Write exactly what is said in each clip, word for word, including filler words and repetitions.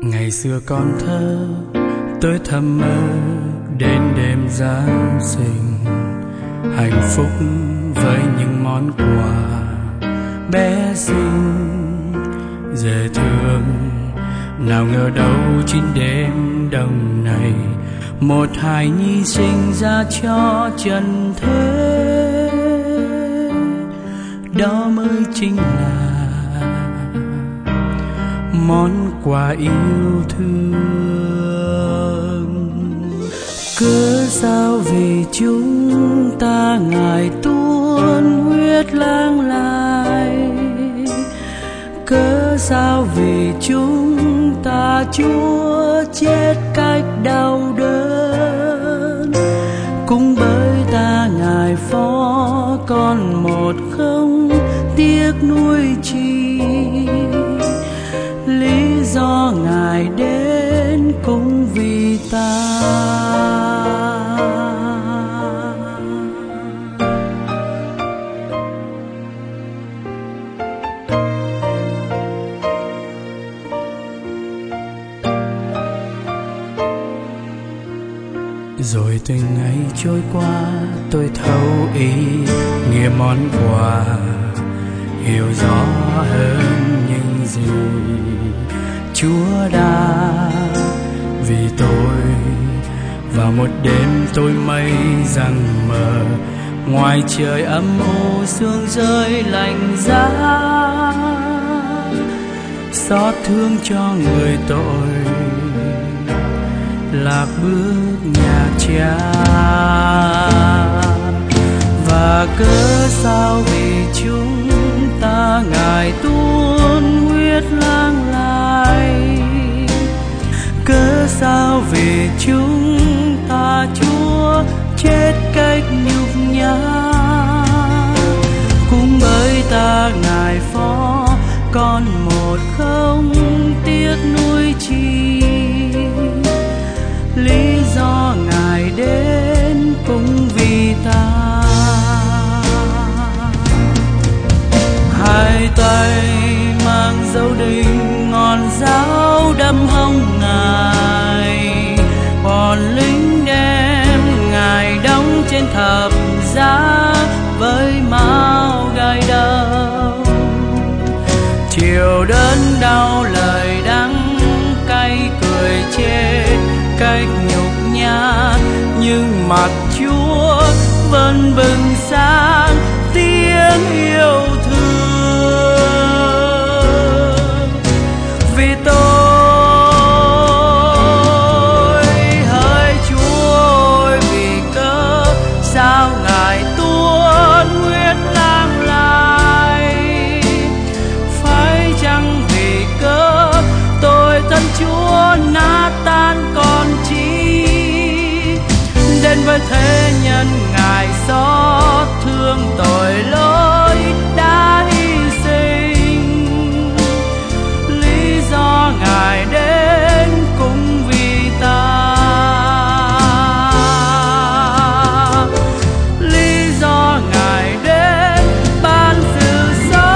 Ngày xưa còn thơ tôi thầm mơ đến đêm Giáng sinh, hạnh phúc với những món quà bé xinh dễ thương. Nào ngờ đâu chính đêm đông này một hài nhi sinh ra cho trần thế, đó mới chính là món quà yêu thương. Cớ sao vì chúng ta ngài tuôn huyết lang lai, cớ sao vì chúng ta Chúa chết cách đau đớn. Cũng bởi ta ngài phó con một không tiếc nuôi chi, lý do ngài đến cũng vì ta. Rồi từng ngày trôi qua tôi thấu ý nghĩa món quà, hiểu rõ hơn những gì Chúa đã vì tôi. Vào một đêm tôi mây giăng mờ, ngoài trời âm u sương rơi lạnh giá, xót thương cho người tội lạc bước nhà cha. Và cớ sao vì chúng ta ngài tuôn huyết lang lai, cớ sao vì chúng ta Chúa chết cách nhục nhã. Cũng bởi ta ngài phó con một không tiếc nuôi chi, lý do ngài đến cũng vì ta. Hai tay mang dấu đinh ngọn giáo đâm hông ngài, bọn lính đem ngài đóng trên thập giá với mão gai đâm. Chiều đớn đau lời đắng cay cười chê cách nhục nhã, nhưng mặt Chúa vẫn bừng sáng tiếng yêu thương. Vì tôi hỡi Chúa ơi, vì cớ sao ngài tuôn huyết lang lai, phải chăng vì cớ tôi thân Chúa nát tan con chi. Đến với thế nhân ngài xót thương tội lỗi đã hy sinh, lý do ngài đến cũng vì ta, lý do ngài đến ban sự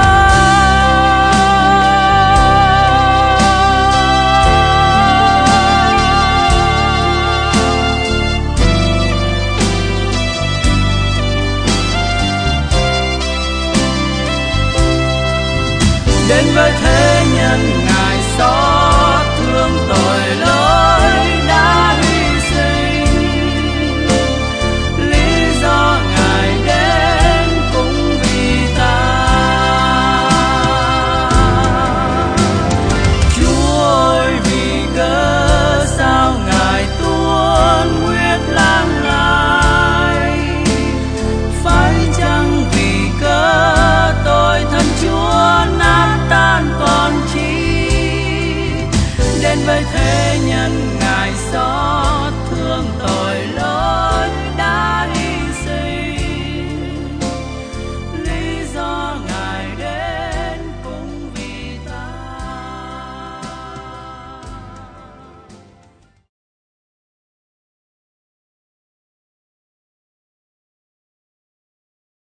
đến với thế nhân ngài xót thương tội lỗi đã hy sinh, lý do ngài đến cũng vì ta. Chúa ơi, vì cớ sao ngài tuôn huyết lang lai, phải chăng vì cớ tôi thân Chúa nát tan con chi. Đến với thế nhân ngài xót thương tội lỗi